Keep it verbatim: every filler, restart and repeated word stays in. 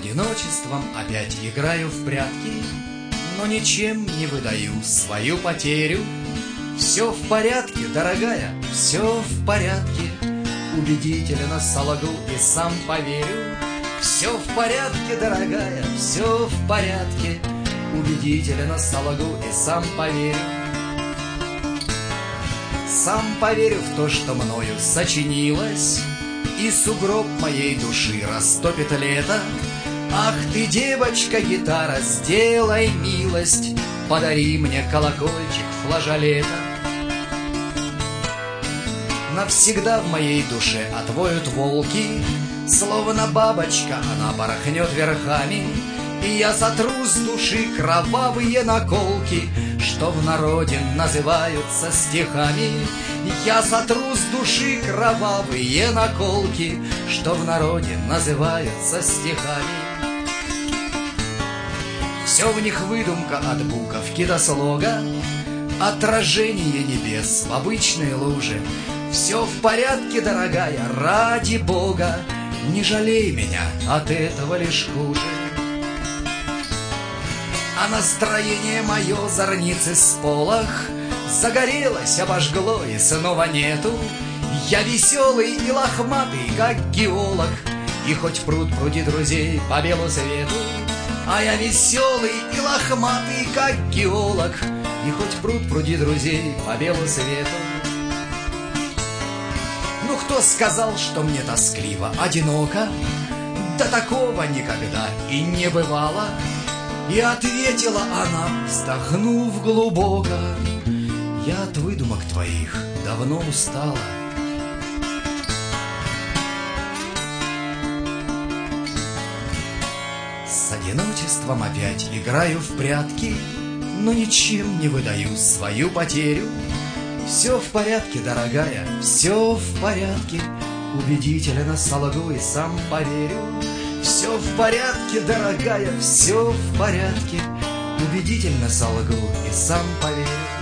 одиночеством опять играю в прятки, но ничем не выдаю свою потерю. Все в порядке, дорогая, все в порядке, убедительно солгу и сам поверю. Все в порядке, дорогая, все в порядке, убедительно солгу и сам поверю. Сам поверю в то, что мною сочинилось, и сугроб моей души растопит лето. Ах ты, девочка-гитара, сделай милость, подари мне колокольчик флажолета. Навсегда в моей душе отвоют волки, словно бабочка она порхнет верхами, и я сотру с души кровавые наколки, что в народе называются стихами. Я сотру с души кровавые наколки, что в народе называются стихами. Все в них выдумка от буковки до слога, отражение небес в обычной луже. Все в порядке, дорогая, ради Бога, не жалей меня, от этого лишь хуже. А настроение мое зорницы сполох, загорелось, обожгло и снова нету. Я веселый и лохматый, как геолог, и хоть пруд пруди друзей по белу свету. А я веселый и лохматый, как геолог, и хоть пруд пруди друзей по белу свету. Ну кто сказал, что мне тоскливо, одиноко? Да такого никогда и не бывало. И ответила она, вздохнув глубоко: я от выдумок твоих давно устала. С одиночеством опять играю в прятки, но ничем не выдаю свою потерю. Все в порядке, дорогая, все в порядке, убедительно солгу и сам поверю. Все в порядке, дорогая, все в порядке, убедительно солгу и сам поверю.